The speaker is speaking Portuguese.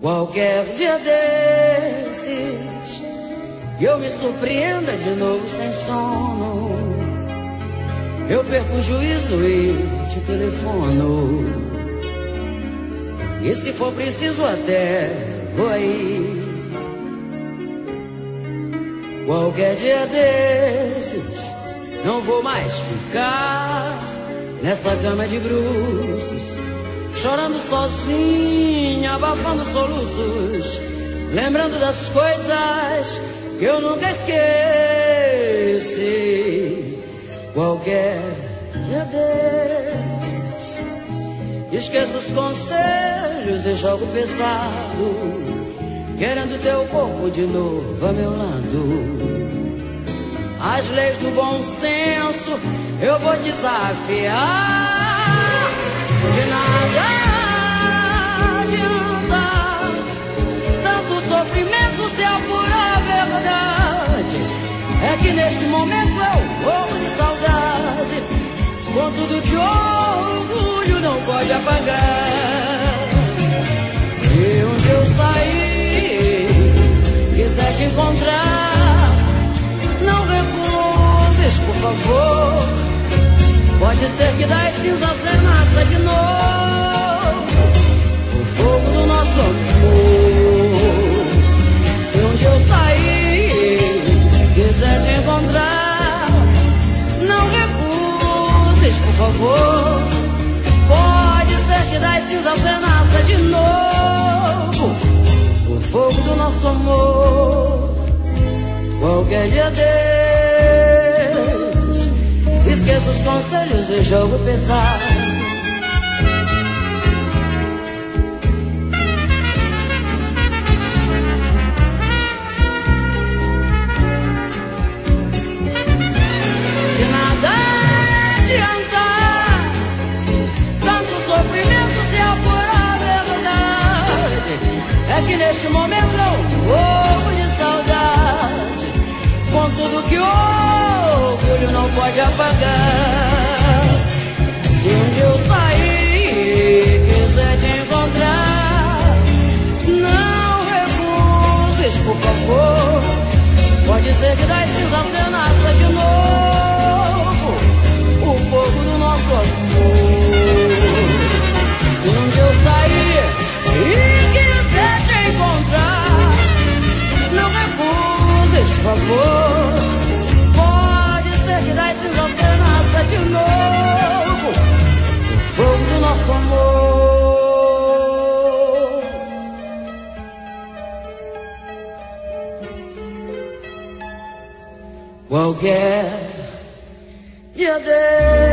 Qualquer dia desses que eu me surpreenda de novo sem sono, eu perco o juízo e te telefono. E se for preciso até vou aí. Qualquer dia desses não vou mais ficar nessa cama de bruços, chorando sozinha, abafando soluços, lembrando das coisas que eu nunca esqueci. Qualquer dia desses esqueço os conselhos e jogo pesado, querendo teu corpo de novo a meu lado. As leis do bom senso eu vou desafiar. De nada adianta tanto sofrimento se a pura verdade é que neste momento eu morro de saudade, com tudo que o orgulho não pode apagar. E onde eu sair, quiser te encontrar, não recuses, por favor. Pode ser que das cinzas renasça de novo o fogo do nosso amor. Se um dia eu sair, quiser te encontrar, não recuses, por favor. Pode ser que das cinzas renasça de novo o fogo do nosso amor. Qualquer dia desses esqueço os conselhos e jogo pesado. De nada adianta tanto sofrimento se a pura verdade é que neste momento eu morro de saudade, com tudo que o orgulho não pode apagar. Se um dia eu sair, quiser te encontrar, não recuses, por favor. Pode ser que das cinzas renasça de novo o fogo do nosso amor. Se um dia eu sair e quiser te encontrar, não recuses, por favor. Pode ser que das cinzas renasça de novo o fogo do nosso amor. Qualquer dia desses